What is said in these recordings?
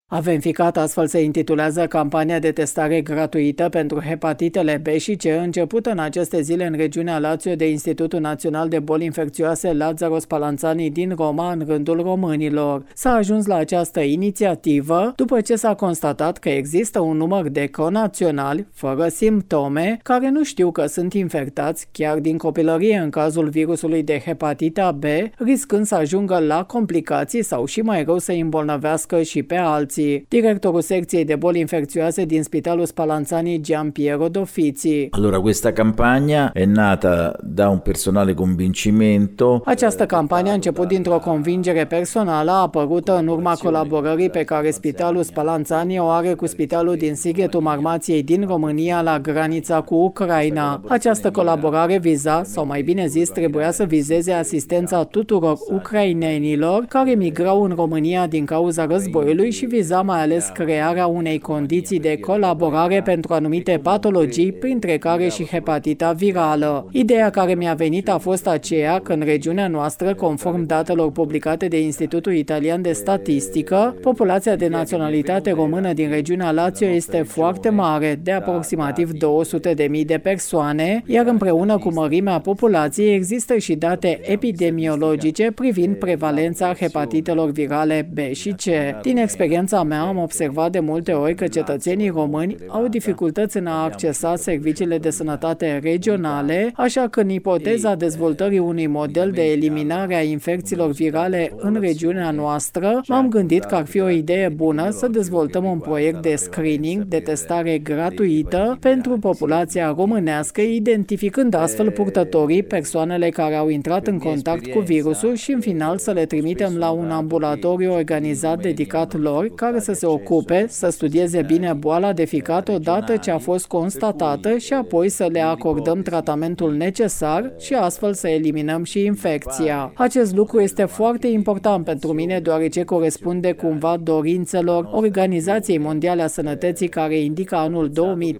Avenficat, astfel se intitulează campania de testare gratuită pentru hepatitele B și C, începută în aceste zile în regiunea Lazio de Institutul Național de Boli Infecțioase Lazzaro Spallanzani din Roma, în rândul românilor. S-a ajuns la această inițiativă după ce s-a constatat că există un număr de conaționali fără simptome care nu știu că sunt infectați chiar din copilărie în cazul virusului de hepatita B, riscând să ajungă la complicații sau și mai rău să îi îmbolnăvească și pe alții. Directorul secției de boli infezioase din Spitalul Spallanzani, Giampiero Doffizi. Allora, questa campagna è nata da un personale convincimento. Această campanie a început dintr-o convingere personală apărută în urma colaborării pe care Spitalul Spallanzani o are cu Spitalul din Sighetul Marmației din România la granița cu Ucraina. Această colaborare viza, sau mai bine zis, trebuia să vizeze asistența tuturor ucrainenilor care migrau în România din cauza războiului și viza mai ales crearea unei condiții de colaborare pentru anumite patologii, printre care și hepatita virală. Ideea care mi-a venit a fost aceea că în regiunea noastră, conform datelor publicate de Institutul Italian de Statistică, populația de naționalitate română din regiunea Lazio este foarte mare, de aproximativ 200.000 de persoane, iar împreună cu mărimea populației există și date epidemiologice privind prevalența hepatitelor virale B și C. Din experiența mea am observat de multe ori că cetățenii români au dificultăți în a accesa serviciile de sănătate regionale, așa că în ipoteza dezvoltării unui model de eliminare a infecțiilor virale în regiunea noastră, m-am gândit că ar fi o idee bună să dezvoltăm un proiect de screening, de testare gratuită pentru populația românească, identificând astfel purtătorii, persoanele care au intrat în contact cu virusul și în final să le trimitem la un ambulatoriu organizat dedicat lor, care să se ocupe, să studieze bine boala de ficat odată ce a fost constatată și apoi să le acordăm tratamentul necesar și astfel să eliminăm și infecția. Acest lucru este foarte important pentru mine, deoarece corespunde cumva dorințelor Organizației Mondiale a Sănătății, care indică anul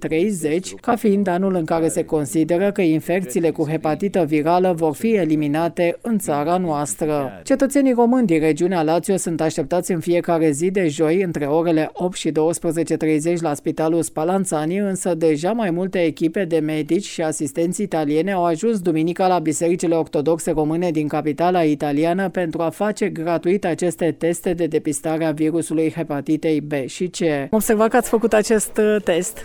2030 ca fiind anul în care se consideră că infecțiile cu hepatită virală vor fi eliminate în țara noastră. Cetățenii români din regiunea Lazio sunt așteptați în fiecare zi de joi între orele 8 și 12:30 la Spitalul Spallanzani, însă deja mai multe echipe de medici și asistenți italiene au ajuns duminica la bisericile ortodoxe române din capitala italiană pentru a face gratuit aceste teste de depistare a virusului hepatitei B și C. Am observat că ați făcut acest test.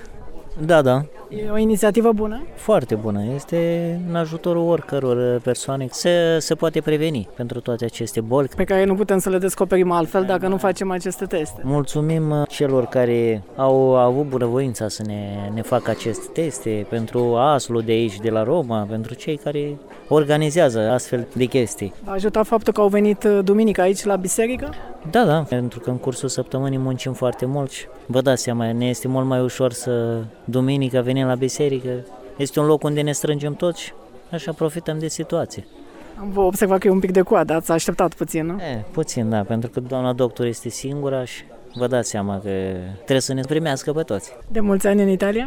Da. E o inițiativă bună? Foarte bună. Este în ajutorul oricăror persoane. Se poate preveni pentru toate aceste boli. Pe care nu putem să le descoperim altfel dacă nu facem aceste teste. Mulțumim celor care au avut bunăvoința să ne facă aceste teste, pentru ASL-ul de aici, de la Roma, pentru cei care organizează astfel de chestii. A ajutat faptul că au venit duminică aici la biserică? Da, pentru că în cursul săptămânii muncim foarte mult și vă dați seama, ne este mult mai ușor să duminică venim la biserică. Este un loc unde ne strângem toți, așa profităm de situație. Am observat că e un pic de coadă, ați așteptat puțin, nu? Puțin, da, pentru că doamna doctor este singura și vă dați seama că trebuie să ne primească pe toți. De mulți ani în Italia?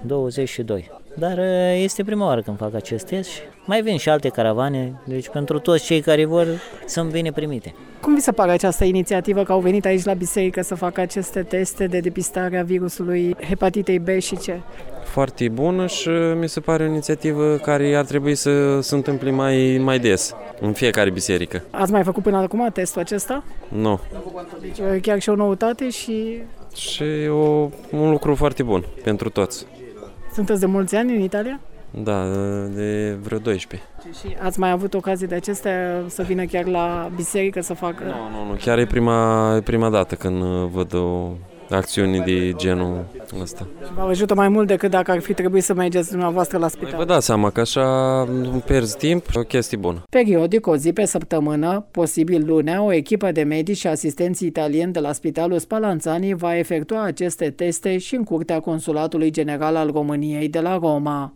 22. Dar este prima oară când fac acest test și mai vin și alte caravane, deci pentru toți cei care vor sunt bine primite. Cum vi se pare această inițiativă că au venit aici la biserică să facă aceste teste de depistare a virusului hepatitei B și C? Foarte bună și mi se pare o inițiativă care ar trebui să se întâmple mai des, în fiecare biserică. Ați mai făcut până acum testul acesta? Nu. Deci chiar și o noutate și... Și un lucru foarte bun pentru toți. Sunteți de mulți ani în Italia? Da, de vreo 12. Și ați mai avut ocazii de acestea să vină chiar la biserică să facă... Nu, chiar e prima dată când văd o acțiune de genul ăsta. Și vă ajută mai mult decât dacă ar fi trebuit să mergeți dumneavoastră la spital. Vă dați seama că așa pierzi timp, o chestie bună. Periodic, o zi pe săptămână, posibil lunea, o echipă de medici și asistenți italieni de la Spitalul Spallanzani va efectua aceste teste și în curtea Consulatului General al României de la Roma.